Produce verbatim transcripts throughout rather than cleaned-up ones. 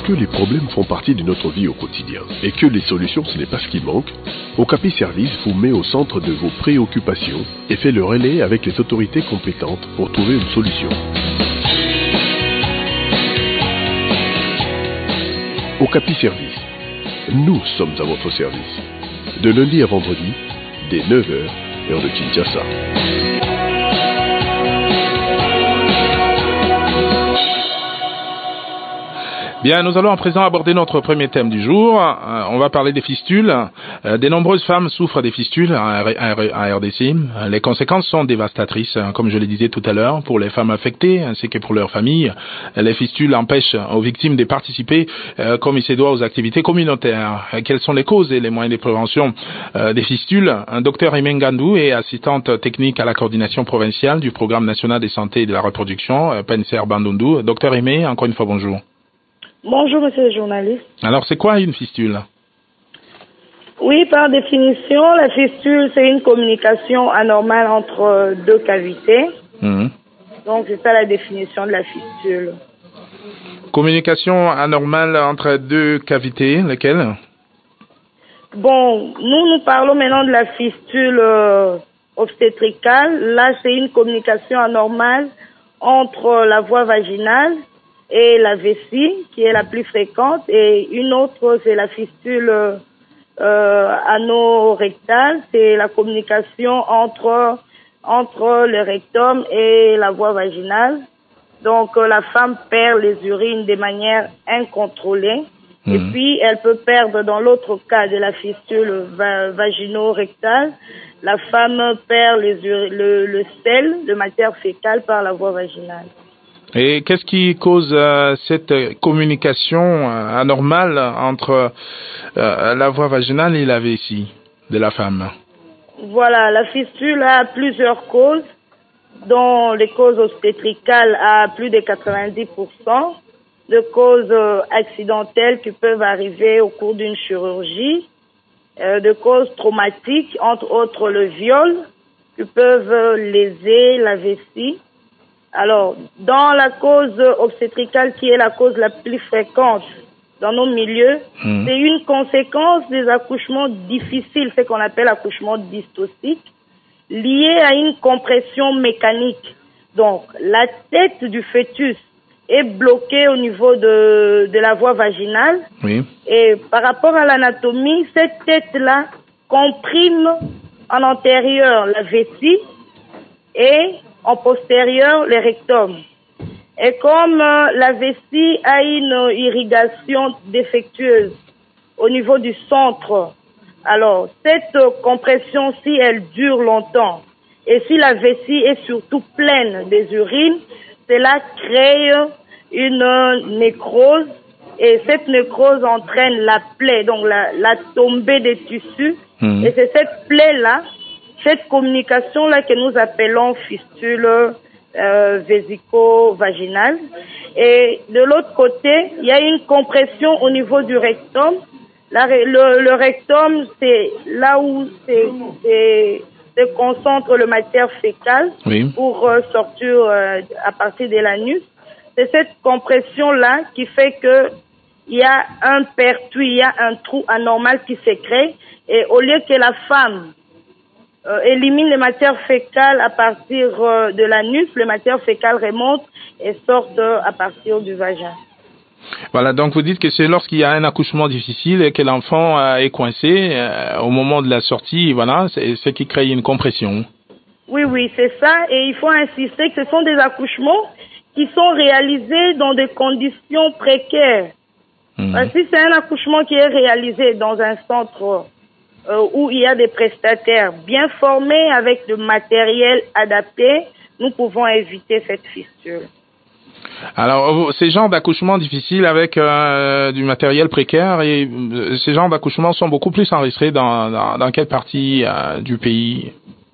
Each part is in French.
que les problèmes font partie de notre vie au quotidien et que les solutions ce n'est pas ce qui manque, Okapi Service vous met au centre de vos préoccupations et fait le relais avec les autorités compétentes pour trouver une solution. Okapi Service, nous sommes à votre service. De lundi à vendredi, dès neuf heures, heure de Kinshasa. Bien, nous allons à présent aborder notre premier thème du jour. Euh, on va parler des fistules. Euh, de nombreuses femmes souffrent des fistules à, à, à R D C. Les conséquences sont dévastatrices, comme je le disais tout à l'heure, pour les femmes affectées ainsi que pour leurs familles. Les fistules empêchent aux victimes de participer euh, comme il se doit aux activités communautaires. Quelles sont les causes et les moyens de prévention euh, des fistules? Un docteur Aimé Ngandou est assistante technique à la coordination provinciale du Programme national de santé et de la reproduction, euh, Penser Bandundu. Docteur Aimé, encore une fois, bonjour. Bonjour, monsieur le journaliste. Alors, c'est quoi une fistule? Oui, par définition, la fistule, c'est une communication anormale entre deux cavités. Mmh. Donc, c'est ça la définition de la fistule. Communication anormale entre deux cavités, lesquelles? Bon, nous, nous parlons maintenant de la fistule euh, obstétricale. Là, c'est une communication anormale entre la voie vaginale et la vessie, qui est la plus fréquente, et une autre, c'est la fistule euh, anorectale, c'est la communication entre entre le rectum et la voie vaginale. Donc, euh, la femme perd les urines de manière incontrôlée, mmh. et puis elle peut perdre, dans l'autre cas de la fistule va vagino-rectale, la femme perd les le, le sel de matière fécale par la voie vaginale. Et qu'est-ce qui cause euh, cette communication euh, anormale entre euh, la voie vaginale et la vessie de la femme? Voilà, la fistule a plusieurs causes, dont les causes obstétricales à plus de quatre-vingt-dix pour cent, de causes euh, accidentelles qui peuvent arriver au cours d'une chirurgie, euh, de causes traumatiques, entre autres le viol, qui peuvent euh, léser la vessie. Alors, dans la cause obstétricale, qui est la cause la plus fréquente dans nos milieux, mmh. c'est une conséquence des accouchements difficiles, ce qu'on appelle accouchement dystocique, lié à une compression mécanique. Donc, la tête du fœtus est bloquée au niveau de, de la voie vaginale. Oui. Et par rapport à l'anatomie, cette tête-là comprime en antérieur la vessie et en postérieur, le rectum. Et comme euh, la vessie a une irrigation défectueuse au niveau du centre, alors cette euh, compression, si elle dure longtemps, et si la vessie est surtout pleine des urines, cela crée une euh, nécrose, et cette nécrose entraîne la plaie, donc la, la tombée des tissus, mmh. et c'est cette plaie-là, cette communication-là que nous appelons fistule euh, vésico-vaginale. Et de l'autre côté, il y a une compression au niveau du rectum. La, le, le rectum, c'est là où se concentre la matière fécale oui. pour euh, sortir euh, à partir de l'anus. C'est cette compression-là qui fait que il y a un pertuis, il y a un trou anormal qui se crée. Et au lieu que la femme Euh, élimine les matières fécales à partir euh, de l'anus, les matières fécales remontent et sortent euh, à partir du vagin. Voilà, donc vous dites que c'est lorsqu'il y a un accouchement difficile et que l'enfant euh, est coincé euh, au moment de la sortie, voilà, c'est ce qui crée une compression. Oui, oui, c'est ça, et il faut insister que ce sont des accouchements qui sont réalisés dans des conditions précaires. Mmh. Parce que si c'est un accouchement qui est réalisé dans un centre Euh, où il y a des prestataires bien formés avec le matériel adapté, nous pouvons éviter cette fistule. Alors, ces genres d'accouchements difficiles avec euh, du matériel précaire, et euh, ces genres d'accouchements sont beaucoup plus enregistrés dans, dans, dans quelle partie euh, du pays?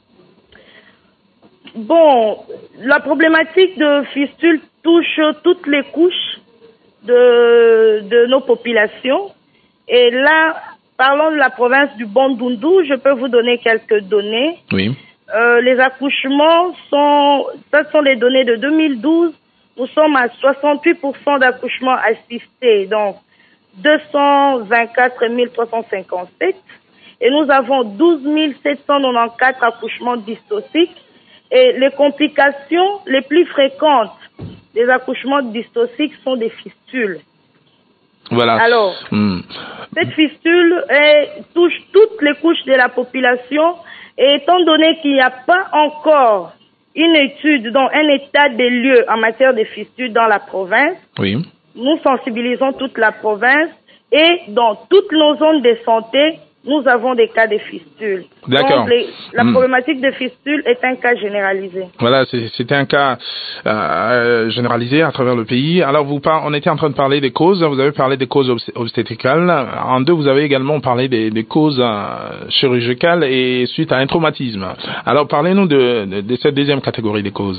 Bon, la problématique de fistule touche toutes les couches de, de nos populations. Et là, parlons de la province du Bandundu, je peux vous donner quelques données. Oui. Euh, les accouchements sont, ça sont les données de deux mille douze. Nous sommes à soixante-huit pour cent d'accouchements assistés. Donc, deux cent vingt-quatre mille trois cent cinquante-sept et nous avons douze mille sept cent quatre-vingt-quatorze accouchements dystociques. Et les complications les plus fréquentes des accouchements dystociques sont des fistules. Voilà. Alors, hmm. cette fistule est, touche toutes les couches de la population et étant donné qu'il n'y a pas encore une étude, dans un état des lieux en matière de fistules dans la province, oui. nous sensibilisons toute la province et dans toutes nos zones de santé, nous avons des cas de fistules. D'accord. Donc, les, la mmh. problématique de fistules est un cas généralisé. Voilà, c'était un cas euh, généralisé à travers le pays. Alors, vous par, on était en train de parler des causes. Vous avez parlé des causes obstétricales. En deux, vous avez également parlé des, des causes euh, chirurgicales et suite à un traumatisme. Alors, parlez-nous de, de, de cette deuxième catégorie des causes.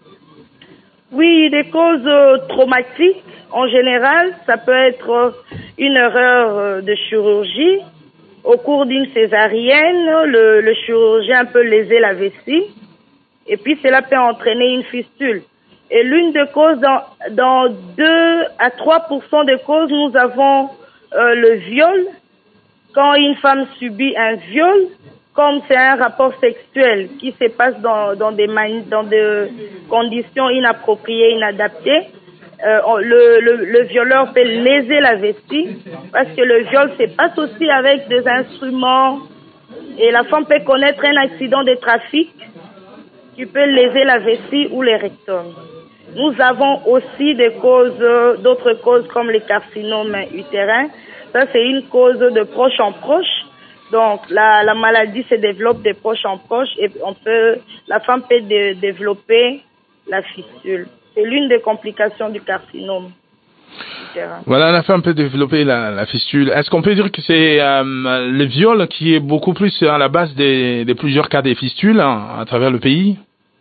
Oui, des causes euh, traumatiques. En général, ça peut être une erreur de chirurgie. Au cours d'une césarienne, le, le chirurgien peut léser la vessie et puis cela peut entraîner une fistule. Et l'une des causes, dans, dans deux à trois pour cent des causes, nous avons euh, le viol. Quand une femme subit un viol, comme c'est un rapport sexuel qui se passe dans, dans, des, mani- dans des conditions inappropriées, inadaptées, Euh, le, le, le violeur peut léser la vessie parce que le viol se passe aussi avec des instruments et la femme peut connaître un accident de trafic qui peut léser la vessie ou les rectums. Nous avons aussi des causes, d'autres causes comme les carcinomes utérins. Ça, c'est une cause de proche en proche. Donc, la, la maladie se développe de proche en proche et on peut, la femme peut de, développer la fistule. C'est l'une des complications du carcinome. Voilà, la femme peut développer la, la fistule. Est-ce qu'on peut dire que c'est euh, le viol qui est beaucoup plus à la base des, des plusieurs cas des fistules hein, à travers le pays?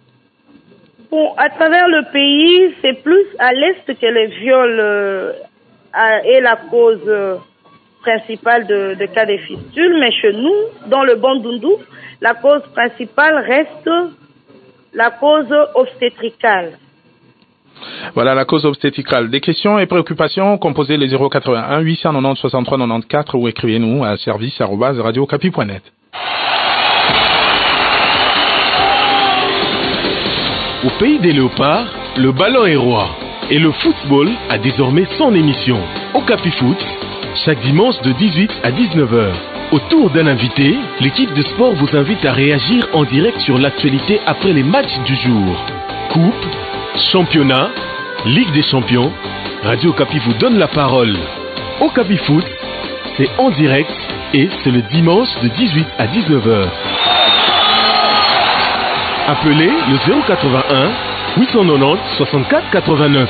Bon, à travers le pays, c'est plus à l'est que le viol euh, est la cause euh, principale de, de cas de fistules. Mais chez nous, dans le Bandundu, la cause principale reste la cause obstétricale. Voilà la cause obstétricale. Des questions et préoccupations, composez les zéro quatre-vingt-un huit cent quatre-vingt-dix soixante-trois quatre-vingt-quatorze ou écrivez-nous à service arobase radio okapi point net. Au pays des léopards, le ballon est roi et le football a désormais son émission. Okapi Foot, chaque dimanche de dix-huit à dix-neuf heures. Autour d'un invité, l'équipe de sport vous invite à réagir en direct sur l'actualité après les matchs du jour. Coupe, championnat, Ligue des champions, Radio Okapi vous donne la parole. Okapi Foot, c'est en direct et c'est le dimanche de dix-huit à dix-neuf heures. Appelez le zéro quatre-vingt-un huit cent quatre-vingt-dix soixante-quatre quatre-vingt-neuf.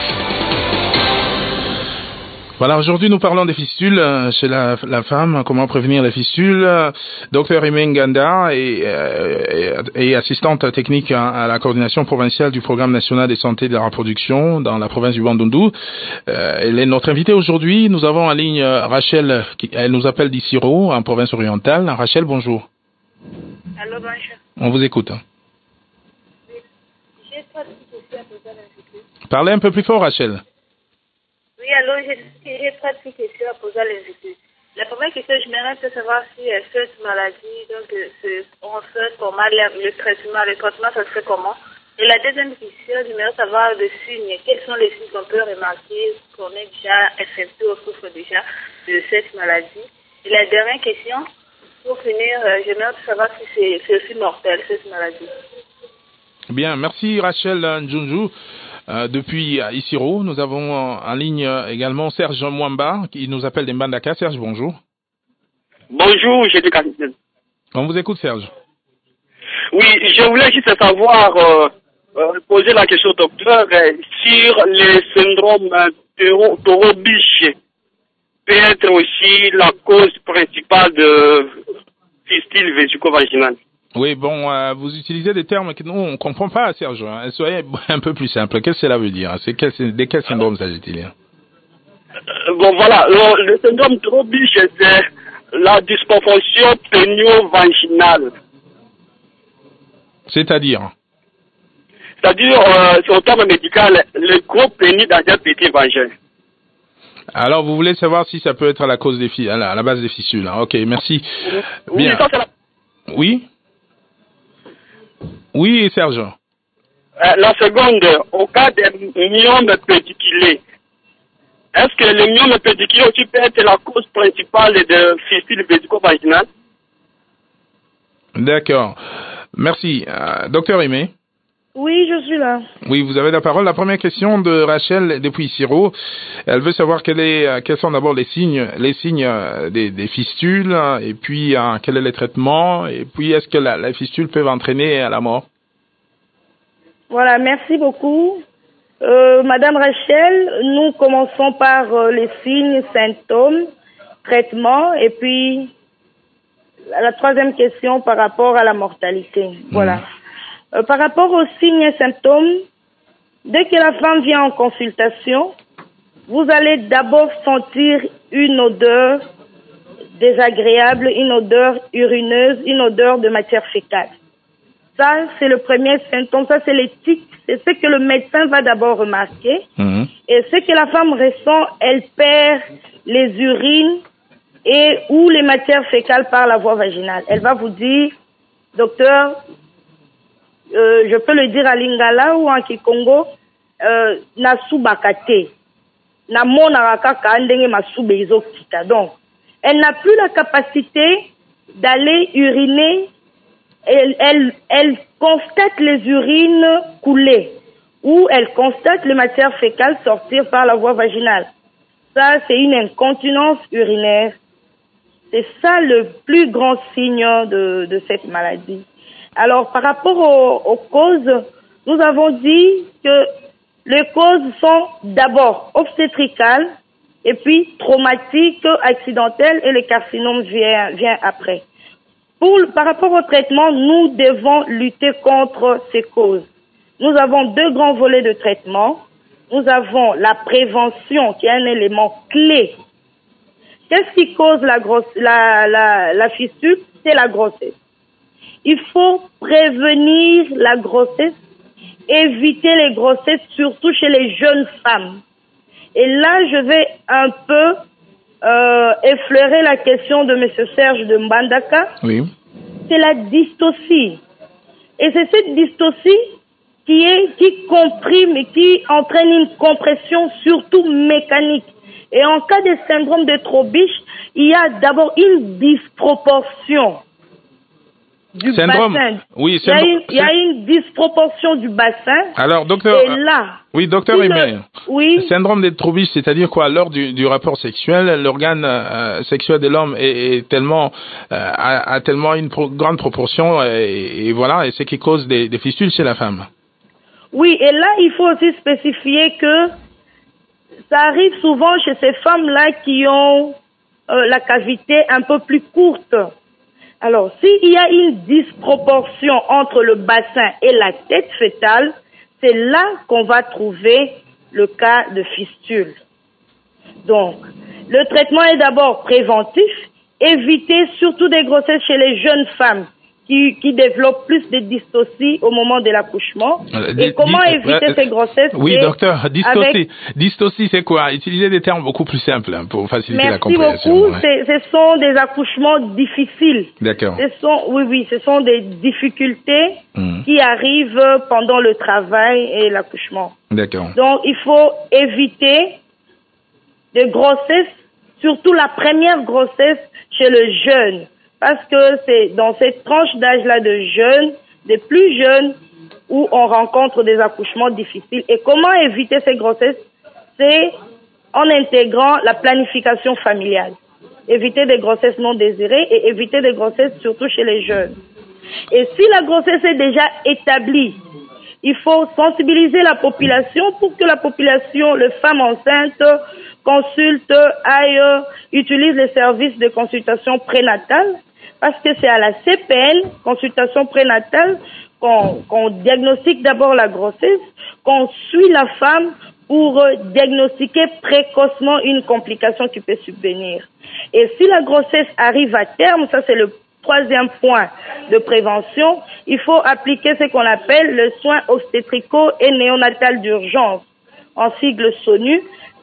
Voilà, aujourd'hui nous parlons des fistules chez la, la femme, comment prévenir les fistules. Docteur Aimé Nganda est, est, est assistante technique à la coordination provinciale du programme national de santé de la reproduction dans la province du Bandundu. Elle est notre invitée aujourd'hui. Nous avons en ligne Rachel, qui, elle nous appelle d'Issiro, en province orientale. Rachel, bonjour. Allô, bonjour. On vous écoute. Oui. J'ai trois questions à poser à l'invité. Parlez un peu plus fort, Rachel. Oui, alors j'ai trois petites questions à poser à l'invité. La première question, je m'aimerais savoir si cette maladie, donc on fait comment le traitement, le traitement, ça se fait comment. Et la deuxième question, j'aimerais savoir le signe. Quels sont les signes qu'on peut remarquer qu'on est déjà infecté ou souffre déjà de cette maladie. Et la dernière question, pour finir, j'aimerais savoir si c'est aussi mortel, cette maladie. Bien, merci Rachel Njunju. Euh, depuis euh, Issiro, nous avons euh, en ligne euh, également Serge Mwamba qui nous appelle d'Mbandaka. Serge, bonjour. Bonjour, j'ai des capitaine. On vous écoute, Serge. Oui, je voulais juste savoir, euh, euh, poser la question au docteur euh, sur le syndrome euh, taureau-biche. Peut être aussi la cause principale de fistule vésico-vaginale. Oui, bon, euh, vous utilisez des termes que nous, on ne comprend pas, Serge. Hein. Soyez un peu plus simple. Qu'est-ce que cela veut dire? C'est quel, de quel syndrome s'agit-il? euh, Bon, voilà. Le, le syndrome taureau-biche, c'est la dysproportion pénio-vaginale. C'est-à-dire? C'est-à-dire, euh, c'est au terme médical, le gros pénis dans un petit vagin. Alors, vous voulez savoir si ça peut être à la cause des fi- à la, à la base des fistules. Ok, merci. Oui, Bien. ça, c'est la... Oui. Oui, Serge. Euh, la seconde, au cas des myomes pédiculés, est-ce que le myome pédiculé aussi peut être la cause principale de fistule vésico-vaginale? D'accord. Merci. Euh, docteur Aimé. Oui, je suis là. Oui, vous avez la parole. La première question de Rachel depuis Siro. Elle veut savoir quel est, euh, quels sont d'abord les signes, les signes euh, des, des fistules, et puis euh, quel est le traitement, et puis est-ce que la, la fistule peut entraîner à la mort? Voilà, merci beaucoup. Euh, Madame Rachel, nous commençons par euh, les signes, symptômes, traitement, et puis la troisième question par rapport à la mortalité. Voilà. Mmh. Euh, par rapport aux signes et symptômes, dès que la femme vient en consultation, vous allez d'abord sentir une odeur désagréable, une odeur urineuse, une odeur de matière fécale. Ça, c'est le premier symptôme. Ça, c'est les tics. C'est ce que le médecin va d'abord remarquer. Mmh. Et ce que la femme ressent, elle perd les urines et ou les matières fécales par la voie vaginale. Elle va vous dire, docteur, euh, je peux le dire à Lingala ou en Kikongo, euh, nasu bakate. Na mona kaka ndenge masube izo kita. Donc, elle n'a plus la capacité d'aller uriner. Elle, elle, elle constate les urines couler ou elle constate les matières fécales sortir par la voie vaginale. Ça, c'est une incontinence urinaire. C'est ça le plus grand signe de, de cette maladie. Alors, par rapport aux, aux causes, nous avons dit que les causes sont d'abord obstétricales et puis traumatiques, accidentelles et le carcinome vient, vient après. Pour, par rapport au traitement, nous devons lutter contre ces causes. Nous avons deux grands volets de traitement. Nous avons la prévention qui est un élément clé. Qu'est-ce qui cause la, grosse, la, la, la fistule? C'est la grossesse. Il faut prévenir la grossesse, éviter les grossesses, surtout chez les jeunes femmes. Et là, je vais un peu euh, effleurer la question de M. Serge de Mbandaka. Oui. C'est la dystocie. Et c'est cette dystocie qui est, qui comprime et qui entraîne une compression surtout mécanique. Et en cas de syndrome de Trobisch, il y a d'abord une disproportion du syndrome. bassin. Oui, il, y a une, il y a une disproportion du bassin. Alors, docteur. Et là. Oui, docteur Aimé. Oui. Syndrome de Trobisch, c'est-à-dire quoi? Lors du, du rapport sexuel, l'organe euh, sexuel de l'homme est, est tellement, euh, a, a tellement une pro- grande proportion, et, et voilà, et c'est qui cause des, des fistules chez la femme. Oui, et là, il faut aussi spécifier que ça arrive souvent chez ces femmes-là qui ont euh, la cavité un peu plus courte. Alors, s'il y a une disproportion entre le bassin et la tête fœtale, c'est là qu'on va trouver le cas de fistule. Donc, le traitement est d'abord préventif, éviter surtout des grossesses chez les jeunes femmes qui, qui développent plus de dystocie au moment de l'accouchement. Euh, Et di- comment di- éviter euh, ces grossesses? Oui, docteur, dystocie. Avec... Dystocie, c'est quoi? Utilisez des termes beaucoup plus simples hein, pour faciliter Merci la compréhension. beaucoup. Ouais. C'est, ce sont des accouchements difficiles. D'accord. Ce sont, oui, oui, ce sont des difficultés Mmh. qui arrivent pendant le travail et l'accouchement. D'accord. Donc, il faut éviter des grossesses, surtout la première grossesse chez le jeune. Parce que c'est dans cette tranche d'âge-là de jeunes, des plus jeunes, où on rencontre des accouchements difficiles. Et comment éviter ces grossesses? C'est en intégrant la planification familiale. Éviter des grossesses non désirées et éviter des grossesses surtout chez les jeunes. Et si la grossesse est déjà établie, il faut sensibiliser la population pour que la population, les femmes enceintes, consultent, aillent, utilisent les services de consultation prénatale, parce que c'est à la C P N, consultation prénatale, qu'on, qu'on diagnostique d'abord la grossesse, qu'on suit la femme pour diagnostiquer précocement une complication qui peut subvenir. Et si la grossesse arrive à terme, ça c'est le troisième point de prévention, il faut appliquer ce qu'on appelle le soin obstétrico et néonatal d'urgence, en sigle SONU.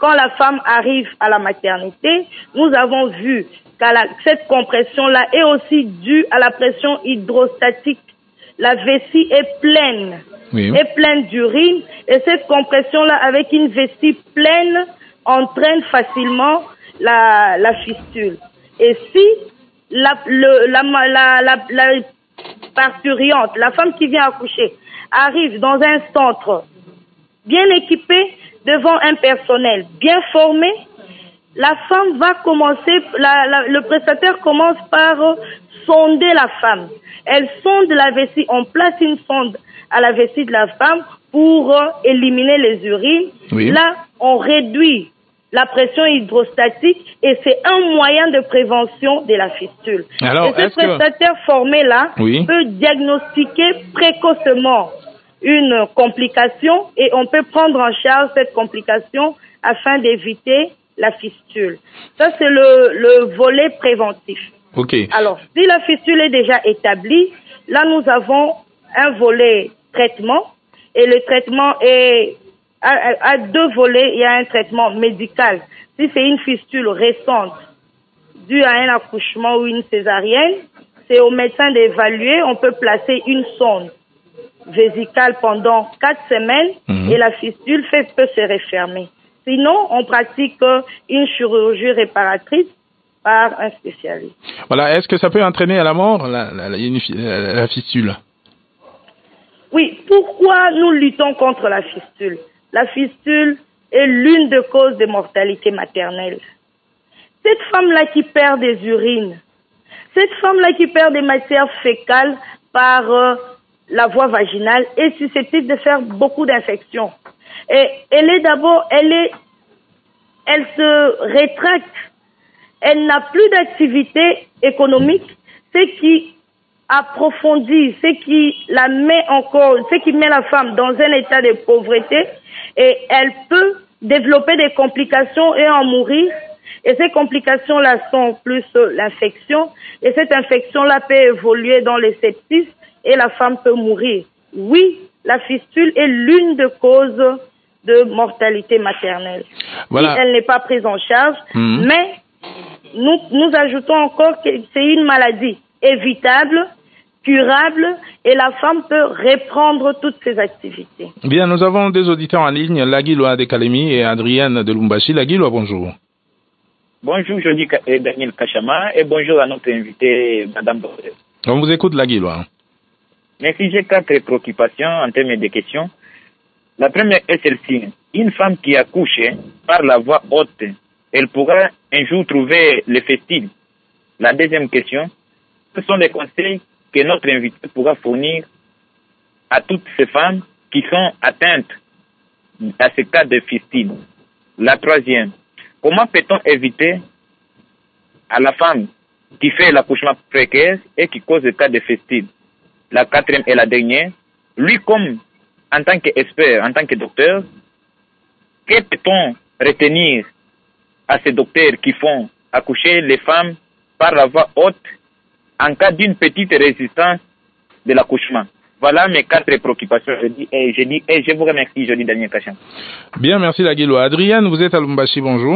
quand la femme arrive à la maternité, nous avons vu que cette compression-là est aussi due à la pression hydrostatique. La vessie est pleine, oui. est pleine d'urine, et cette compression-là, avec une vessie pleine, entraîne facilement la, la fistule. Et si la, le, la, la, la, la parturiente, la femme qui vient accoucher, arrive dans un centre bien équipé, devant un personnel bien formé, la femme va commencer, la, la, le prestataire commence par euh, sonder la femme. Elle sonde la vessie, on place une sonde à la vessie de la femme pour euh, éliminer les urines. Oui. Là, on réduit la pression hydrostatique et c'est un moyen de prévention de la fistule. Alors, et ce prestataire que... formé-là oui. peut diagnostiquer précocement une complication et on peut prendre en charge cette complication afin d'éviter la fistule. Ça, c'est le, le volet préventif. Ok. Alors, si la fistule est déjà établie, là, nous avons un volet traitement et le traitement est à, à deux volets. Il y a un traitement médical. Si c'est une fistule récente due à un accouchement ou une césarienne, c'est au médecin d'évaluer. On peut placer une sonde vésicale pendant quatre semaines mmh. et la fistule fait, peut se refermer. Sinon, on pratique une chirurgie réparatrice par un spécialiste. Voilà. Est-ce que ça peut entraîner à la mort, la, la, la, la fistule? Oui. Pourquoi nous luttons contre la fistule? La fistule est l'une des causes de mortalité maternelle. Cette femme-là qui perd des urines, cette femme-là qui perd des matières fécales par euh, la voie vaginale est susceptible de faire beaucoup d'infections. Et elle est d'abord, elle est, elle se rétracte. Elle n'a plus d'activité économique, ce qui approfondit, ce qui la met encore, ce qui met la femme dans un état de pauvreté et elle peut développer des complications et en mourir. Et ces complications-là sont plus l'infection et cette infection-là peut évoluer dans le sepsis et la femme peut mourir. Oui, la fistule est l'une des causes de mortalité maternelle. Voilà. Si elle n'est pas prise en charge, mmh. mais nous, nous ajoutons encore que c'est une maladie évitable, curable, et la femme peut reprendre toutes ses activités. Bien, nous avons deux auditeurs en ligne, Laguiloa de Kalemi et Adrienne de Lumbashi. Laguiloa, bonjour. Bonjour, je dis Daniel Kachama, et bonjour à notre invitée, Madame Bordel. On vous écoute, Laguiloa. Merci, j'ai quatre préoccupations en termes de questions. La première est celle-ci. Une femme qui accouche par la voie haute, elle pourra un jour trouver le fistule. La deuxième question, ce sont les conseils que notre invité pourra fournir à toutes ces femmes qui sont atteintes à ce cas de fistule. La troisième, comment peut-on éviter à la femme qui fait l'accouchement précaire et qui cause le cas de fistule? La quatrième et la dernière, lui comme en tant qu'expert, en tant que docteur, que peut-on retenir à ces docteurs qui font accoucher les femmes par la voie haute en cas d'une petite résistance de l'accouchement? Voilà mes quatre préoccupations. Je dis et je, dis, et je vous remercie, je dis Daniel Kachan. Bien, merci Laguiloa. Adrienne, vous êtes à Lumbashi, bonjour.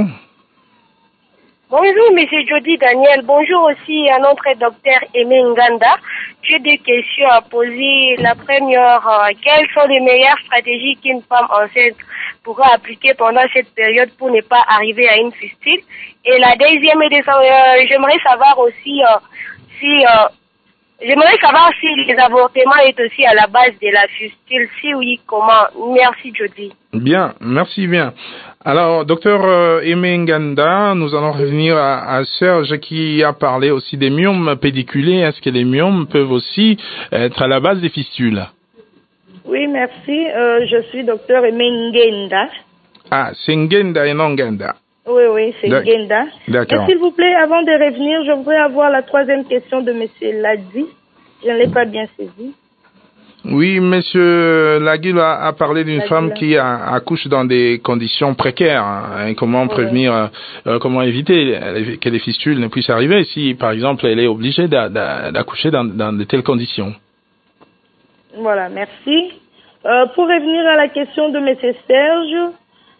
Bonjour, monsieur Jody Daniel. Bonjour aussi à notre docteur Aimé Nganda. J'ai deux questions à poser. La première, euh, quelles sont les meilleures stratégies qu'une femme enceinte pourra appliquer pendant cette période pour ne pas arriver à une fistule? Et la deuxième, euh, j'aimerais savoir aussi euh, si... Euh, J'aimerais savoir si les avortements est aussi à la base de la fistule. Si oui, comment? Merci, Jody. Bien, merci bien. Alors, docteur euh, Aimé Nganda, nous allons revenir à, à Serge qui a parlé aussi des myomes pédiculés. Est-ce que les myomes peuvent aussi être à la base des fistules? Oui, merci. Euh, je suis docteur Aimé Nganda. Ah, c'est Ngenda et non Nganda. Oui, oui, c'est Ngenda. D'accord. S'il vous plaît, avant de revenir, je voudrais avoir la troisième question de monsieur Ladi. Je ne l'ai pas bien saisi. Oui, monsieur Laguil a, a parlé d'une Laguil. femme qui a, accouche dans des conditions précaires. Hein, comment oui. prévenir, euh, comment éviter que les fistules ne puissent arriver si, par exemple, elle est obligée d'a, d'a, d'accoucher dans, dans de telles conditions. Voilà, merci. Euh, pour revenir à la question de monsieur Serge,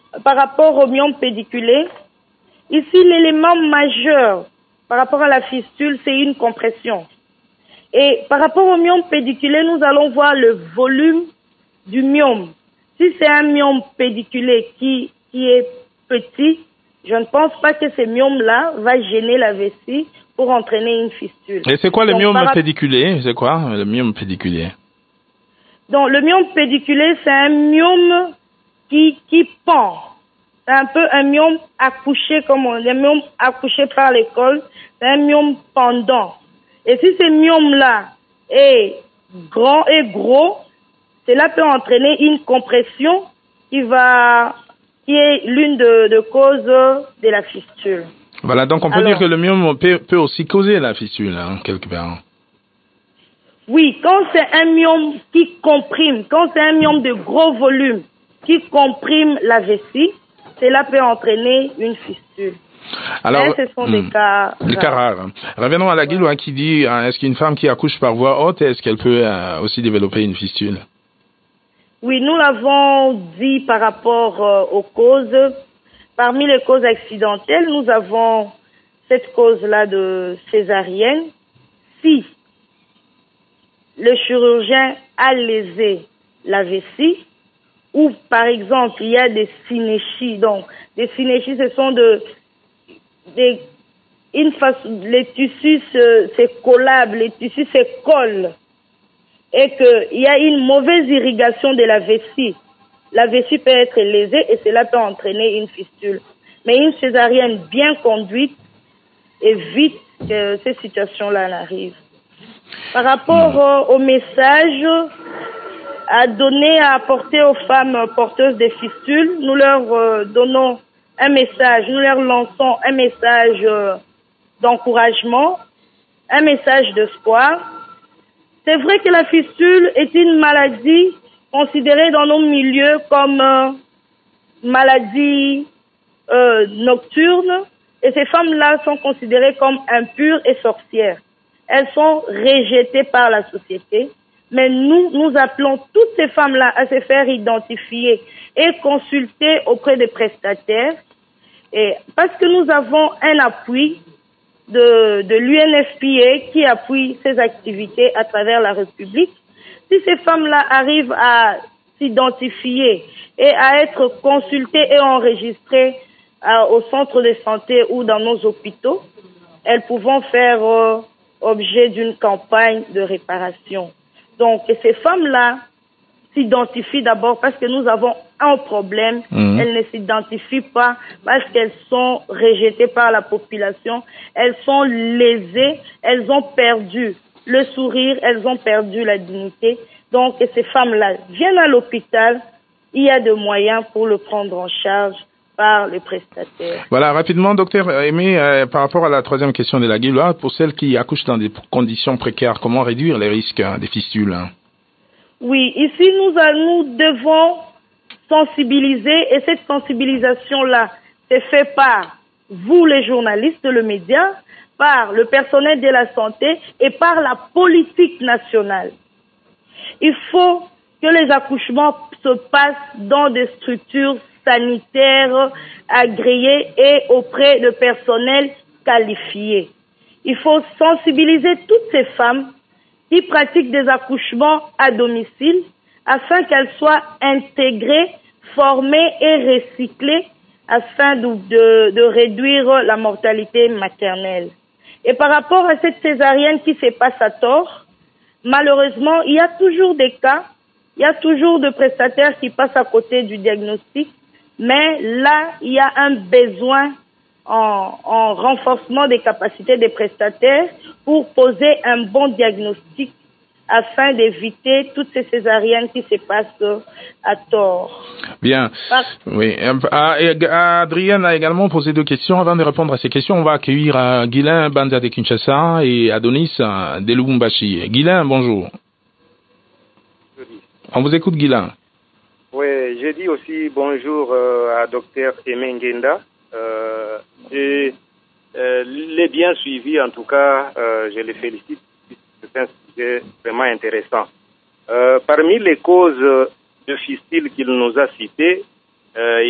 par rapport au myome pédiculé, ici l'élément majeur par rapport à la fistule, c'est une compression. Et par rapport au myome pédiculé, nous allons voir le volume du myome. Si c'est un myome pédiculé qui, qui est petit, je ne pense pas que ce myome-là va gêner la vessie pour entraîner une fistule. Et c'est quoi le Donc, myome par... pédiculé? C'est quoi le myome pédiculé? Donc le myome pédiculé, c'est un myome qui, qui pend. C'est un peu un myome accouché, comme on dit, un myome accouché par l'école. C'est un myome pendant. Et si ce myome-là est grand et gros, cela peut entraîner une compression qui va, qui est l'une de, de causes de la fistule. Voilà, donc on peut Alors, dire que le myome peut, peut aussi causer la fistule, hein, quelque part. Oui, quand c'est un myome qui comprime, quand c'est un myome de gros volume qui comprime la vessie, cela peut entraîner une fistule. Alors, mais ce sont hmm, des cas des rares. cas rares. Revenons à la Guillois qui dit, est-ce qu'une femme qui accouche par voie haute, est-ce qu'elle peut euh, aussi développer une fistule? Oui, nous l'avons dit par rapport euh, aux causes. Parmi les causes accidentelles, nous avons cette cause-là de césarienne. Si le chirurgien a lésé la vessie, ou par exemple il y a des synéchies, donc des synéchies ce sont de, des, une façon, les tissus se, se collabent, les tissus se collent, et qu'il y a une mauvaise irrigation de la vessie, la vessie peut être lésée et cela peut entraîner une fistule. Mais une césarienne bien conduite évite que ces situations-là n'arrivent. Par rapport euh, au message à donner, à apporter aux femmes porteuses de fistules, nous leur euh, donnons un message, nous leur lançons un message euh, d'encouragement, un message d'espoir. C'est vrai que la fistule est une maladie considérée dans nos milieux comme euh, maladie euh, nocturne, et ces femmes-là sont considérées comme impures et sorcières. Elles sont rejetées par la société, mais nous, nous appelons toutes ces femmes-là à se faire identifier et consulter auprès des prestataires, et parce que nous avons un appui de, de l'U N F P A qui appuie ces activités à travers la République. Si ces femmes-là arrivent à s'identifier et à être consultées et enregistrées euh, au centre de santé ou dans nos hôpitaux, elles pourront faire euh, objet d'une campagne de réparation. Donc, ces femmes-là s'identifient d'abord parce que nous avons un problème. Mmh. Elles ne s'identifient pas parce qu'elles sont rejetées par la population. Elles sont lésées. Elles ont perdu le sourire. Elles ont perdu la dignité. Donc, ces femmes-là viennent à l'hôpital. Il y a des moyens pour le prendre en charge par les prestataires. Voilà, rapidement, docteur Aimé, euh, par rapport à la troisième question de la Guillois, pour celles qui accouchent dans des conditions précaires, comment réduire les risques hein, des fistules hein? Oui, ici, nous, nous devons sensibiliser, et cette sensibilisation-là c'est fait par vous, les journalistes, le média, par le personnel de la santé et par la politique nationale. Il faut que les accouchements se passent dans des structures sanitaires agréées et auprès de personnel qualifié. Il faut sensibiliser toutes ces femmes qui pratiquent des accouchements à domicile afin qu'elles soient intégrées, formées et recyclées afin de, de, de réduire la mortalité maternelle. Et par rapport à cette césarienne qui se passe à tort, malheureusement, il y a toujours des cas, il y a toujours de prestataires qui passent à côté du diagnostic, mais là, il y a un besoin en, en renforcement des capacités des prestataires pour poser un bon diagnostic afin d'éviter toutes ces césariennes qui se passent à tort. Bien. Par... Oui. Adrienne a également posé deux questions. Avant de répondre à ces questions, on va accueillir uh, Guilain Banza de Kinshasa et Adonis uh, de Lubumbashi. Guilain, bonjour. On vous écoute, Guilain. Oui, je dis aussi bonjour euh, à docteur Aimé Ngenda. Euh, et euh, l'ai bien suivi, en tout cas, euh, je le félicite. C'est un sujet vraiment intéressant. Euh, parmi les causes de fistule qu'il nous a citées, euh, il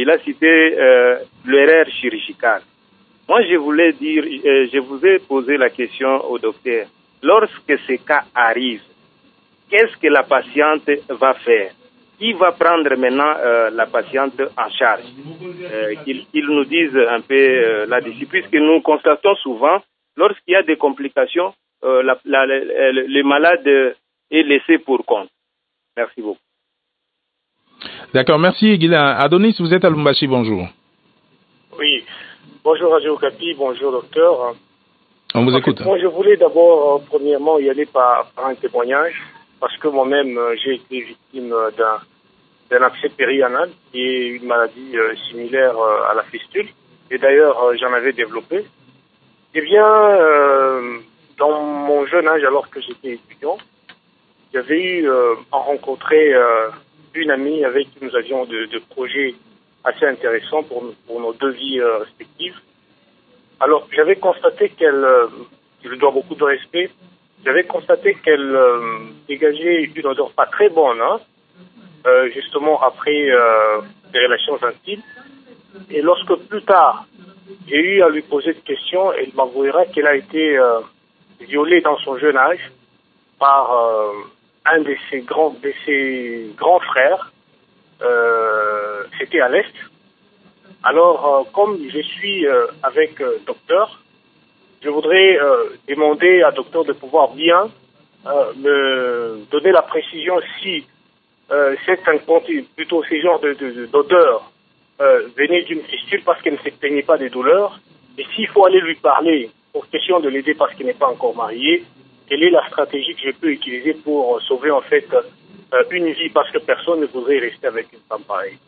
il a cité euh, l'erreur chirurgicale. Moi, je voulais dire, euh, je vous ai posé la question au docteur. Lorsque ces cas arrivent, qu'est-ce que la patiente va faire? Qui va prendre maintenant euh, la patiente en charge? euh, Qu'il qu'il nous dise un peu euh, là-dessus, puisque nous constatons souvent, lorsqu'il y a des complications, euh, la, la, la, le malade est laissé pour compte. Merci beaucoup. D'accord, merci Guilain. Adonis, vous êtes à Lumbashi, bonjour. Oui, bonjour Radio Okapi, bonjour docteur. On vous écoute. Moi, je voulais d'abord, euh, premièrement, y aller par, par un témoignage, parce que moi-même, euh, j'ai été victime d'un d'un accès périanal, qui est une maladie euh, similaire euh, à la fistule, et d'ailleurs, euh, j'en avais développé. Eh bien, euh, dans mon jeune âge, alors que j'étais étudiant, j'avais eu euh, à rencontrer euh, une amie avec qui nous avions de, de projets assez intéressants pour, pour nos deux vies euh, respectives. Alors, j'avais constaté qu'elle, euh, je lui dois beaucoup de respect, j'avais constaté qu'elle euh, dégageait une odeur pas très bonne, hein, euh, justement après euh, des relations intimes. Et lorsque plus tard, j'ai eu à lui poser des questions, elle m'avouera qu'elle a été euh, violée dans son jeune âge par euh, un de ses grands, de ses grands frères. Euh, c'était à l'Est. Alors, euh, comme je suis euh, avec euh, docteur, je voudrais euh, demander à docteur de pouvoir bien euh, me donner la précision si euh, c'est un plutôt ces genres de, de, d'odeur euh, venait d'une fistule parce qu'elle ne se plaignait pas des douleurs, et s'il faut aller lui parler pour question de l'aider parce qu'il n'est pas encore marié, quelle est la stratégie que je peux utiliser pour sauver en fait euh, une vie, parce que personne ne voudrait rester avec une femme pareille.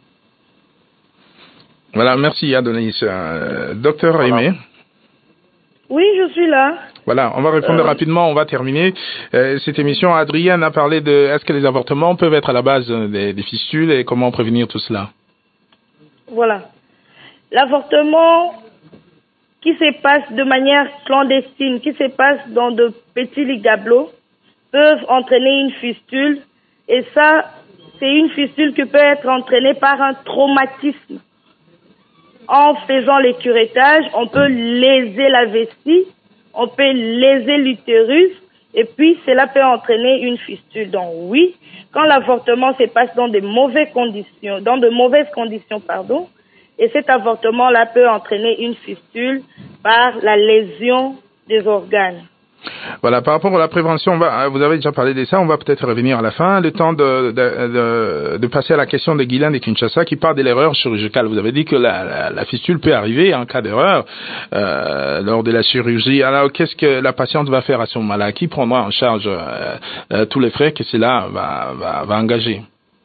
Voilà, merci Adonis. Euh, docteur voilà. Aimé. Oui, je suis là. Voilà, on va répondre euh... rapidement, on va terminer euh, cette émission. Adrienne a parlé de est-ce que les avortements peuvent être à la base des, des fistules et comment prévenir tout cela. Voilà. L'avortement qui se passe de manière clandestine, qui se passe dans de petits ligables, peuvent entraîner une fistule, et ça, c'est une fistule qui peut être entraînée par un traumatisme. En faisant les curettages, on peut léser la vessie, on peut léser l'utérus, et puis cela peut entraîner une fistule. Donc oui, quand l'avortement se passe dans de mauvaises conditions, dans de mauvaises conditions, pardon, et cet avortement-là peut entraîner une fistule par la lésion des organes. Voilà, par rapport à la prévention, on va, vous avez déjà parlé de ça, on va peut-être revenir à la fin. Le temps de, de, de, de passer à la question de Guilain de Kinshasa qui parle de l'erreur chirurgicale. Vous avez dit que la, la, la fistule peut arriver en cas d'erreur euh, lors de la chirurgie. Alors, qu'est-ce que la patiente va faire à ce moment-là? Qui prendra en charge euh, euh, tous les frais que cela va, va, va engager?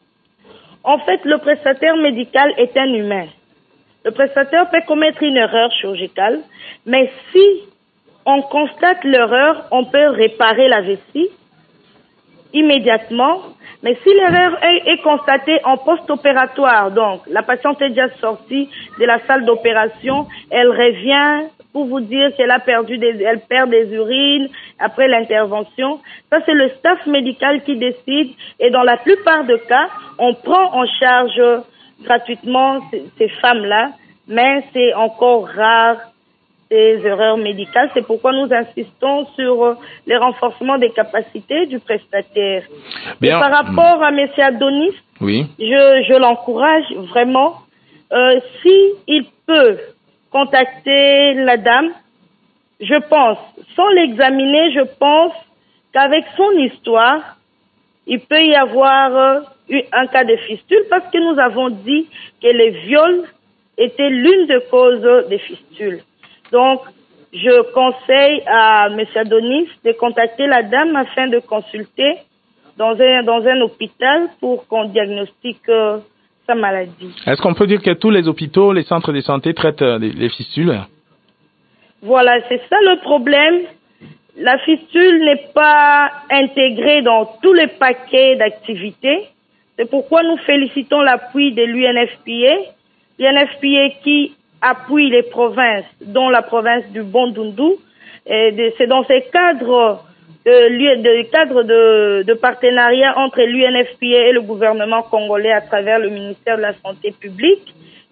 En fait, le prestataire médical est un humain. Le prestataire peut commettre une erreur chirurgicale, mais si on constate l'erreur, on peut réparer la vessie immédiatement. Mais si l'erreur est, est constatée en post-opératoire, donc la patiente est déjà sortie de la salle d'opération, elle revient pour vous dire qu'elle a perdu des, elle perd des urines après l'intervention. Ça, c'est le staff médical qui décide, et dans la plupart des cas, on prend en charge gratuitement ces, ces femmes-là, mais c'est encore rare des erreurs médicales. C'est pourquoi nous insistons sur le renforcement des capacités du prestataire. Bien. Et par rapport à M. Adonis, oui. je, je l'encourage vraiment. Euh, si il peut contacter la dame, je pense, sans l'examiner, je pense qu'avec son histoire, il peut y avoir euh, un cas de fistule, parce que nous avons dit que les viols étaient l'une des causes des fistules. Donc, je conseille à M. Adonis de contacter la dame afin de consulter dans un, dans un hôpital pour qu'on diagnostique euh, sa maladie. Est-ce qu'on peut dire que tous les hôpitaux, les centres de santé traitent euh, les, les fistules? Voilà, c'est ça le problème. La fistule n'est pas intégrée dans tous les paquets d'activités. C'est pourquoi nous félicitons l'appui de l'U N F P A. L'U N F P A qui appuie les provinces, dont la province du Bandundu. Et c'est dans ces cadres de, de, cadre de, de partenariat entre l'U N F P A et le gouvernement congolais à travers le ministère de la Santé publique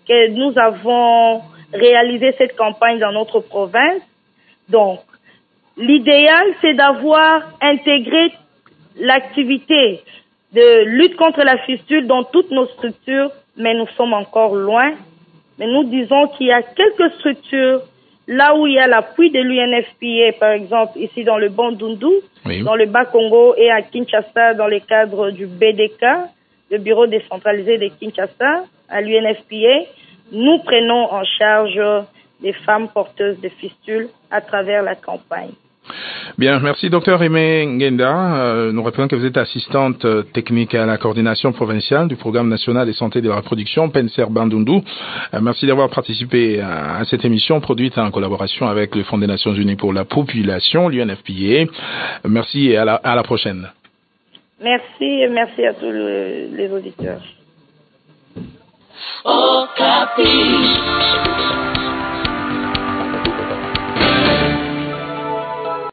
que nous avons réalisé cette campagne dans notre province. Donc, l'idéal, c'est d'avoir intégré l'activité de lutte contre la fistule dans toutes nos structures, mais nous sommes encore loin. Mais nous disons qu'il y a quelques structures, là où il y a l'appui de l'U N F P A, par exemple, ici dans le Bandundu, oui. dans le Bas-Congo et à Kinshasa, dans le cadre du B D K, le bureau décentralisé de Kinshasa, à l'U N F P A, nous prenons en charge les femmes porteuses de fistules à travers la campagne. Bien, merci docteur Aimé Ngenda. Euh, nous rappelons que vous êtes assistante euh, technique à la coordination provinciale du programme national de santé de la reproduction P N C R Bandundu. Euh, merci d'avoir participé à, à cette émission produite en collaboration avec le Fonds des Nations Unies pour la population, l'U N F P A. Euh, merci et à la, à la prochaine. Merci et merci à tous le, les auditeurs. Okapi.